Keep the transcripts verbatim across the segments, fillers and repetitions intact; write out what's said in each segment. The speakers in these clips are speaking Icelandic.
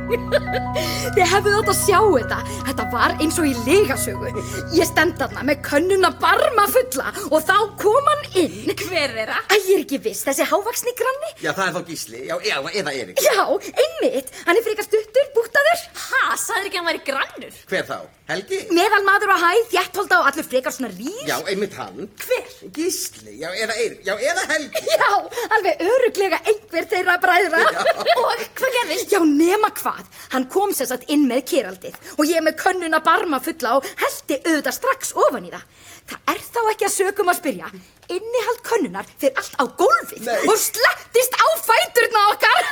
Þið hefðuð átt að sjá þetta. Þetta var eins og í lygasögu. Ég stend þarna með könnuna barma fulla og þá kom hann inn. Hver er það? Æ, ég er ekki viss, þessi hávaxni granni. Já, það er þá Gísli, já, eða, eða Erik. Já, einmitt. Hann er frekar stuttur, búttaður. Ha, sagður ekki að hann væri grannur? Hver þá? Helgi? Meðal maður á hæð, þéttholda og allur frekar svona rýr. Já, einmitt hann. Hver? Gísli, já, eða Erik, já, eða Helgi. Já, alveg örugglega einhver þeirra bræðra. Og hvað gerðist? Já, nema hvað. Hann kom sem sagt inn með keraldið og ég með könnuna barma fulla og hellti auðvitað strax ofan í það. Það er þá ekki að sökum að spyrja. Innihald könnunar fyrir allt á gólfið Nei. og slettist á fæturna okkar.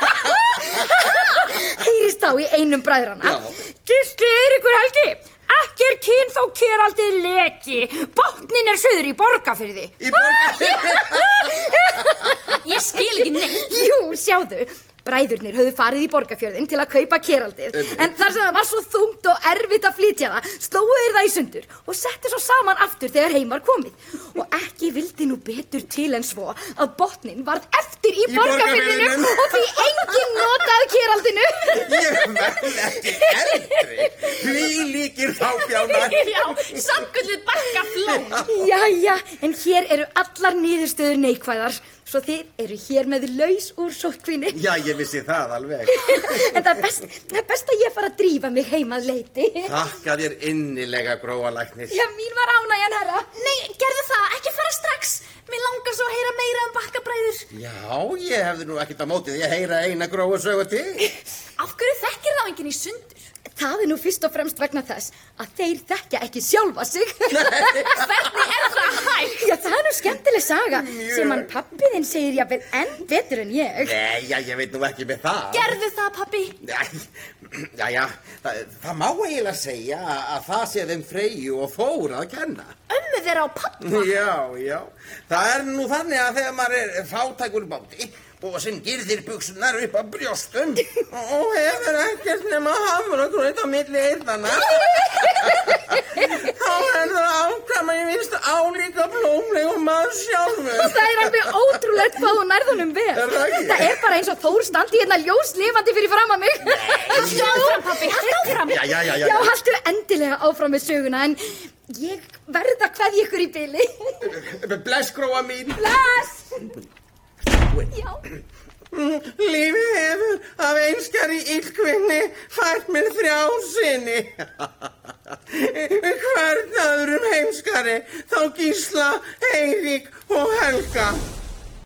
Heyrist þá í einum bræðrana. Gísli, Eiríkur, Helgi. Ekki er kyn þó keraldið leki. Botnin er suður í Borgarfirði. Í Borgarfirði? Ég skil ekki neitt. Jú, sjáðu. Bræðurnir höfðu farið í Borgarfjörðin til að kaupa keraldið. En þar sem það var svo þungt og erfitt að flytja það, slóu þeir það í sundur og settu svo saman aftur þegar heim var komið. Og ekki vildi nú betur til en svo að botnin varð eftir í, Í Borgarfirðinum Borgarfirðinum. og því enginn notaði keraldinu. Ég verð ekki eldri. Hví líkir þá bjánar. Já, samkvöldið bakka flón. Jæja, en hér eru allar niðurstöður neikvæðar. Svo þið eru hér með laus úr sóttkvíni. Já, ég vissi það alveg. En það er best, það er best að ég fara að drífa mig heim að leiti. Takka þér innilega, gróalæknir. Já, mín var ánægjan, herra. Nei, gerðu það, ekki fara strax. Mér langar svo að heyra meira um bakkabræður. Já, ég hefði nú ekkert á móti því að heyra eina gróa sögu til. Af hverju þekkir þá enginn í sundur? Það er nú fyrst og fremst vegna þess að þeir þekkja ekki sjálfa sig. Hvernig er það hægt? Já, það er nú skemmtileg saga sem hann pabbi þinn segir jafnvel enn betur en ég. Nei, já, ég veit nú ekki með það. Gerðu það, pabbi. Já, já, já það, það má eiginlega segja að það sé þeim Freyju og Þór að kenna. Ömmu þeirra á pappa. Já, já. Það er nú þannig að þegar maður er fátækur báti og sem girðir buxurnar upp að brjóstum og hefur ekkert nema hafragraut á milli eyrnanna, þá er það ákvæm að ég finnst álíka blómleg og maður sjálfur. Og það er alveg ótrúlegt hvað þú nærð honum vel. Er það ekki? Það er bara eins og Þór standi hérna ljóslifandi fyrir fram að mig. Haltu áfram, pabbi, haltu áfram. Já, já, já, já. Já, haltu endilega áfram með söguna, en ég verð að kveðja ykkur í bili. Bless, gróa mín. Bless! Já. Lífið hefur af einskjari illkvinni fært mér þrjá sinni. Hvern öðrum heimskari þá Gísla, Eirík og Helga.